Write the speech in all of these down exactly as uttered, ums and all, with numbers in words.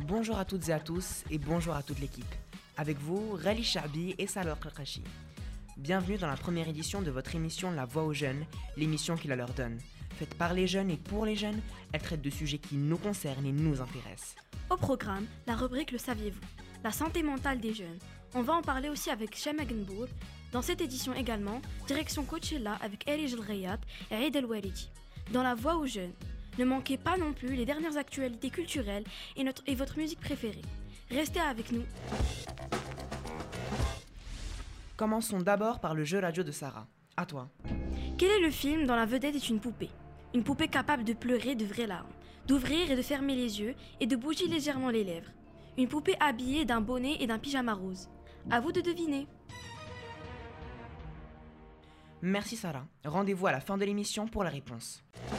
Bonjour à toutes et à tous et bonjour à toute l'équipe. Avec vous, Rally Charbi et Salah Krakashi. Bienvenue dans la première édition de votre émission La Voix aux Jeunes, l'émission qui la leur donne. Faite par les jeunes et pour les jeunes, elle traite de sujets qui nous concernent et nous intéressent. Au programme, la rubrique Le saviez-vous ? La santé mentale des jeunes. On va en parler aussi avec Chamagenbourg. Dans cette édition également, direction Coachella avec Erij El Rayat et Eid El Walidi. Dans La Voix aux Jeunes, ne manquez pas non plus les dernières actualités culturelles et, notre, et votre musique préférée. Restez avec nous. Commençons d'abord par le jeu radio de Sarah. À toi. Quel est le film dont la vedette est une poupée ? Une poupée capable de pleurer de vraies larmes, d'ouvrir et de fermer les yeux et de bouger légèrement les lèvres. Une poupée habillée d'un bonnet et d'un pyjama rose. À vous de deviner. Merci Sarah. Rendez-vous à la fin de l'émission pour la réponse.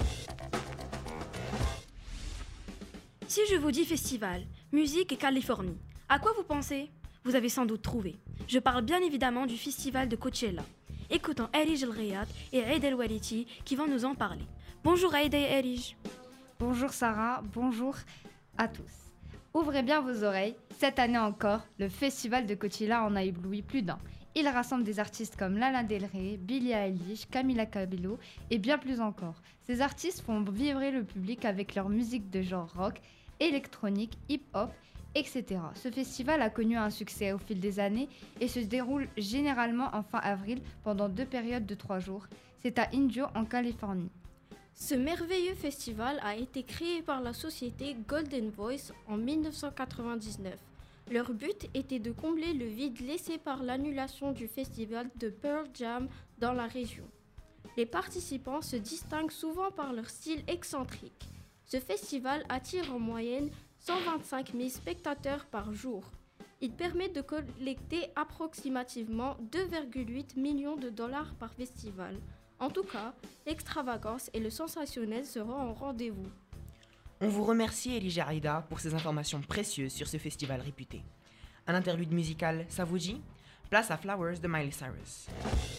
Si je vous dis festival, musique et Californie, à quoi vous pensez ? Vous avez sans doute trouvé. Je parle bien évidemment du festival de Coachella. Écoutons Erij El Rayat et Eid El Walidi qui vont nous en parler. Bonjour Eid et Erij. Bonjour Sarah, bonjour à tous. Ouvrez bien vos oreilles, cette année encore, le festival de Coachella en a ébloui plus d'un. Il rassemble des artistes comme Lana Del Rey, Billie Eilish, Camila Cabello et bien plus encore. Ces artistes font vibrer le public avec leur musique de genre rock, électronique, hip-hop, et cetera. Ce festival a connu un succès au fil des années et se déroule généralement en fin avril pendant deux périodes de trois jours. C'est à Indio, en Californie. Ce merveilleux festival a été créé par la société Golden Voice en dix-neuf cent quatre-vingt-dix-neuf. Leur but était de combler le vide laissé par l'annulation du festival de Pearl Jam dans la région. Les participants se distinguent souvent par leur style excentrique. Ce festival attire en moyenne cent vingt-cinq mille spectateurs par jour. Il permet de collecter approximativement deux virgule huit millions de dollars par festival. En tout cas, l'extravagance et le sensationnel seront en rendez-vous. On vous remercie Elijah Aïda pour ces informations précieuses sur ce festival réputé. Un interlude musical, ça vous dit ? Place à Flowers de Miley Cyrus.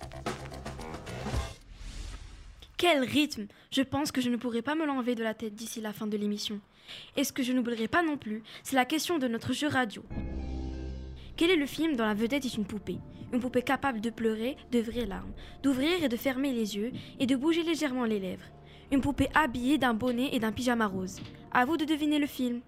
Quel rythme ! Je pense que je ne pourrai pas me l'enlever de la tête d'ici la fin de l'émission. Et ce que je n'oublierai pas non plus, c'est la question de notre jeu radio. Quel est le film dont la vedette est une poupée ? Une poupée capable de pleurer de vraies larmes, d'ouvrir et de fermer les yeux et de bouger légèrement les lèvres. Une poupée habillée d'un bonnet et d'un pyjama rose. À vous de deviner le film.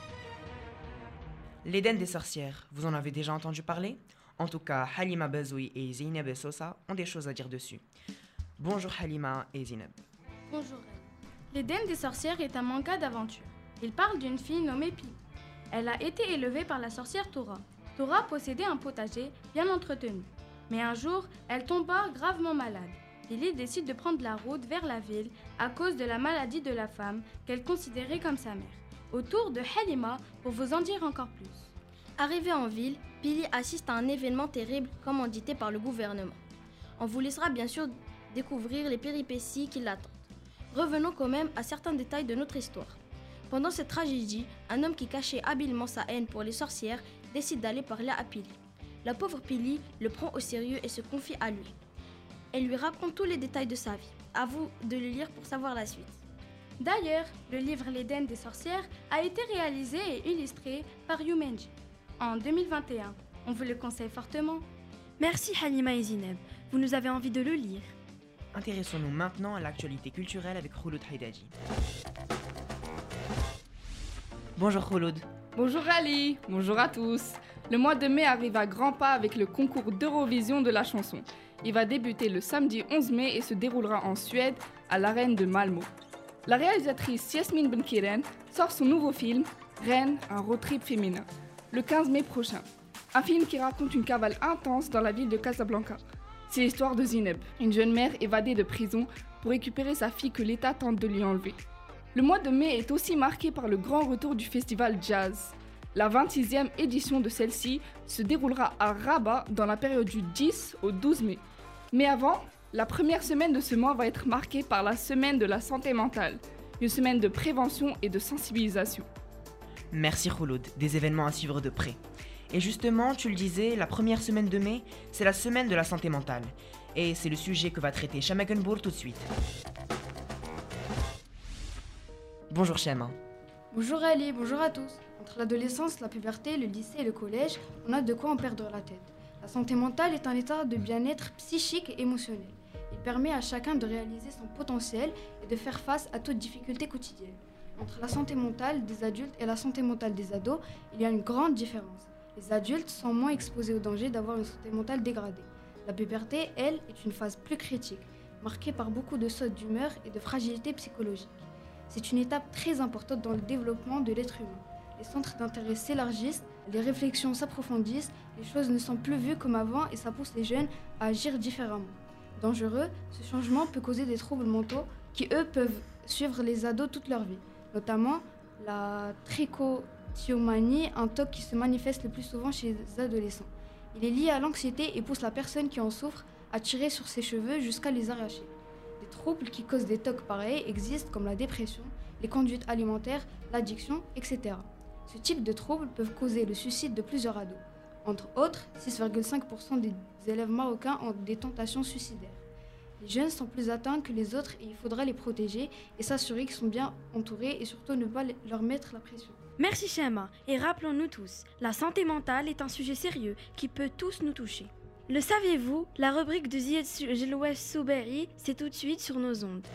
L'Éden des sorcières, vous en avez déjà entendu parler ? En tout cas, Halima Bazoui et Zineb Sosa ont des choses à dire dessus. Bonjour Halima et Zineb. Bonjour. L'Éden des sorcières est un manga d'aventure. Il parle d'une fille nommée Pi. Elle a été élevée par la sorcière Tora. Tora possédait un potager bien entretenu. Mais un jour, elle tomba gravement malade. Lily décide de prendre la route vers la ville à cause de la maladie de la femme qu'elle considérait comme sa mère. Au tour de Halima pour vous en dire encore plus. Arrivée en ville, Pili assiste à un événement terrible commandité par le gouvernement. On vous laissera bien sûr découvrir les péripéties qui l'attendent. Revenons quand même à certains détails de notre histoire. Pendant cette tragédie, un homme qui cachait habilement sa haine pour les sorcières décide d'aller parler à Pili. La pauvre Pili le prend au sérieux et se confie à lui. Elle lui raconte tous les détails de sa vie. À vous de le lire pour savoir la suite. D'ailleurs, le livre L'Éden des sorcières a été réalisé et illustré par Youmenji en deux mille vingt et un. On vous le conseille fortement. Merci Halima et Zineb, vous nous avez envie de le lire. Intéressons-nous maintenant à l'actualité culturelle avec Khouloud Haïdaji. Bonjour Khouloud. Bonjour Ali, bonjour à tous. Le mois de mai arrive à grands pas avec le concours d'Eurovision de la chanson. Il va débuter le samedi onze mai et se déroulera en Suède, à l'arène de Malmö. La réalisatrice Yasmine Benkiren sort son nouveau film, Reine, un road trip féminin, le quinze mai prochain. Un film qui raconte une cavale intense dans la ville de Casablanca. C'est l'histoire de Zineb, une jeune mère évadée de prison pour récupérer sa fille que l'État tente de lui enlever. Le mois de mai est aussi marqué par le grand retour du festival Jazz. La vingt-sixième édition de celle-ci se déroulera à Rabat dans la période du dix au douze mai. Mais avant, la première semaine de ce mois va être marquée par la semaine de la santé mentale, une semaine de prévention et de sensibilisation. Merci Khouloud, des événements à suivre de près. Et justement, tu le disais, la première semaine de mai, c'est la semaine de la santé mentale. Et c'est le sujet que va traiter Chamagenbourg tout de suite. Bonjour Chema. Bonjour Ali, bonjour à tous. Entre l'adolescence, la puberté, le lycée et le collège, on a de quoi en perdre la tête. La santé mentale est un état de bien-être psychique et émotionnel. Il permet à chacun de réaliser son potentiel et de faire face à toute difficulté quotidienne. Entre la santé mentale des adultes et la santé mentale des ados, il y a une grande différence. Les adultes sont moins exposés au danger d'avoir une santé mentale dégradée. La puberté, elle, est une phase plus critique, marquée par beaucoup de sautes d'humeur et de fragilité psychologique. C'est une étape très importante dans le développement de l'être humain. Les centres d'intérêt s'élargissent, les réflexions s'approfondissent, les choses ne sont plus vues comme avant et ça pousse les jeunes à agir différemment. Dangereux, ce changement peut causer des troubles mentaux qui, eux, peuvent suivre les ados toute leur vie, notamment la trichotillomanie, un T O C qui se manifeste le plus souvent chez les adolescents. Il est lié à l'anxiété et pousse la personne qui en souffre à tirer sur ses cheveux jusqu'à les arracher. Des troubles qui causent des T O C pareils existent comme la dépression, les conduites alimentaires, l'addiction, et cetera. Ce type de troubles peuvent causer le suicide de plusieurs ados. Entre autres, six virgule cinq pour cent des élèves marocains ont des tentations suicidaires. Les jeunes sont plus atteints que les autres et il faudra les protéger et s'assurer qu'ils sont bien entourés et surtout ne pas leur mettre la pression. Merci Shema, et rappelons-nous tous, la santé mentale est un sujet sérieux qui peut tous nous toucher. Le saviez-vous, la rubrique de Zied Jelouès Soubairi, c'est tout de suite sur nos ondes.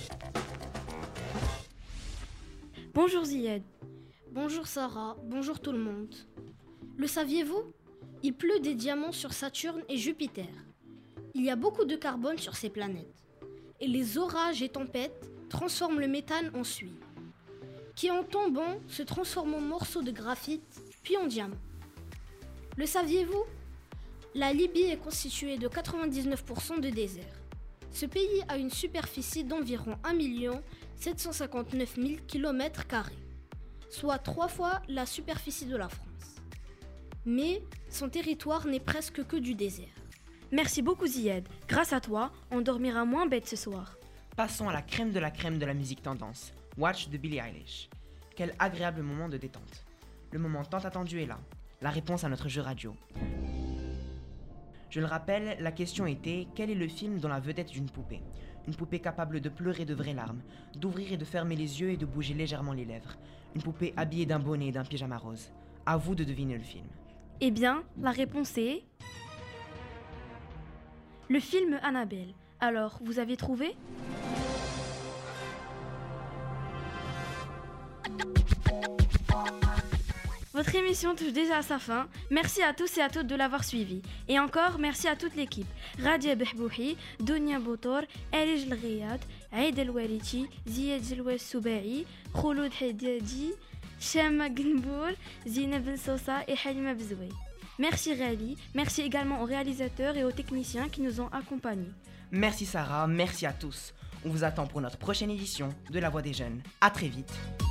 Bonjour Zied. Bonjour Sarah, bonjour tout le monde. Le saviez-vous ? Il pleut des diamants sur Saturne et Jupiter. Il y a beaucoup de carbone sur ces planètes. Et les orages et tempêtes transforment le méthane en suie, qui en tombant se transforme en morceaux de graphite, puis en diamants. Le saviez-vous ? La Libye est constituée de quatre-vingt-dix-neuf pour cent de désert. Ce pays a une superficie d'environ un million sept cent cinquante-neuf mille kilomètres carrés, soit trois fois la superficie de la France. Mais son territoire n'est presque que du désert. Merci beaucoup Zied. Grâce à toi, on dormira moins bête ce soir. Passons à la crème de la crème de la musique tendance, Watch de Billie Eilish. Quel agréable moment de détente. Le moment tant attendu est là, la réponse à notre jeu radio. Je le rappelle, la question était, quel est le film dont la vedette est une poupée ? Une poupée capable de pleurer de vraies larmes, d'ouvrir et de fermer les yeux et de bouger légèrement les lèvres. Une poupée habillée d'un bonnet et d'un pyjama rose. À vous de deviner le film. Eh bien, la réponse est... le film Annabelle. Alors, vous avez trouvé ? Votre émission touche déjà à sa fin. Merci à tous et à toutes de l'avoir suivi. Et encore, merci à toute l'équipe. Radia Behbouhi, Dounia Boutor, Elij Lghiyad, Aïd El Waliti, Zied Jelouès Soubairi, Khouloud Hedadi, Shema Gnboul, Zina Ben Sosa et Halima Bzoui. Merci Rally, merci également aux réalisateurs et aux techniciens qui nous ont accompagnés. Merci Sarah, merci à tous. On vous attend pour notre prochaine édition de La Voix des Jeunes. À très vite.